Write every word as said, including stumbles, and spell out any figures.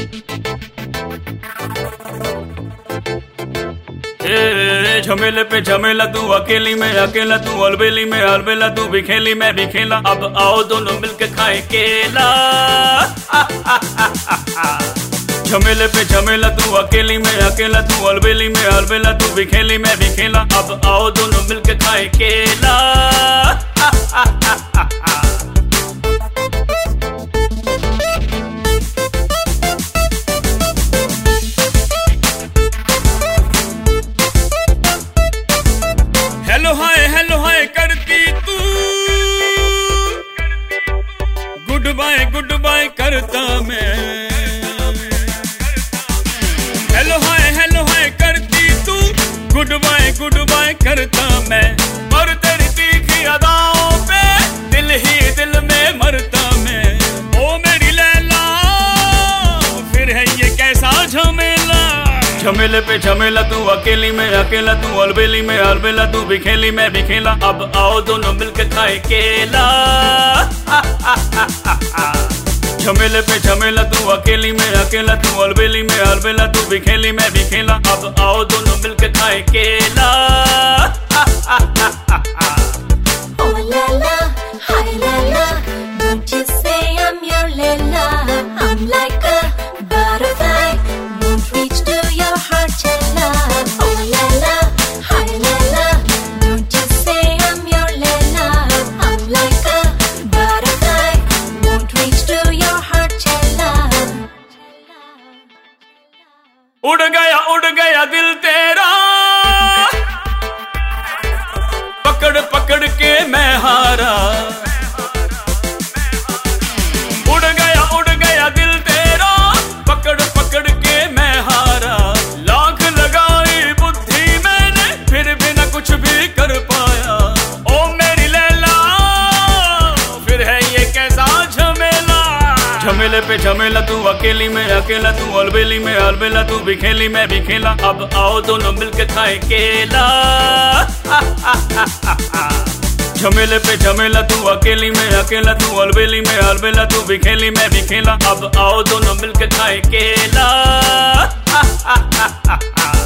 झमेले पे झमेला तू अकेली में अकेला, तू अलबेली में अलबेला, तू भी खेली मैं भी खेला। अब आओ दोनों मिलके खाए केला। झमेले पे झमेला तू अकेली में अकेला, तू अलबेली में अलबेला, तू भी खेली मैं भी खेला। अब आओ दोनों मिलके खाए केला। हेलो हाय हेलो हाय करती तू, गुड बाय गुड बाय करता मैं। हेलो हाय हेलो हाय करती तू, गुड बाय गुड बाय करता मैं। पर तेरी तीखी अदाओं पे दिल ही दिल में मरता मैं। ओ मेरी लैला फिर है ये कैसा झमेला। झमेले पे झमेला तू अकेली में अकेला, तू अलबेली में अलबेला, तू भी खेली मैं भी खेला। अब आओ दोनों मिलके खाए केला। झमेले पे झमेला तू अकेली में अकेला, तू अलबेली में अलबेला, तू भी खेली मैं भी खेला। अब आओ दोनों मिलके खाए केला। Oh Lala, hi Lala, don't you say I'm your Lala. I'm like a butterfly, won't reach to your heart, Lala. Oh Lala, hi Lala, don't you say I'm your Lala. I'm like a butterfly, won't reach to your heart, Lala. उड़ गया उड़ गया दिल तेरा, पकड़ पकड़ के मैं हारा। उड़ गया उड़ गया दिल तेरा, पकड़ पकड़ के मैं हारा। लाख लगाई बुद्धि मैंने, फिर भी न कुछ भी कर पाया। ओ मेरी लैला फिर है ये कैसा झमेला। झमेले पे झमेला तू अकेली में अकेला, तू अलबेली में अलबेला, तू भी खेली मैं भी खेला। अब आओ दोनों मिलके खाए केला। झमेले पे झमेला तू अकेली में अकेला, तू अलबेली में अलबेला, तू भी खेली मैं भी खेला। अब आओ दोनों मिलके खाए केला।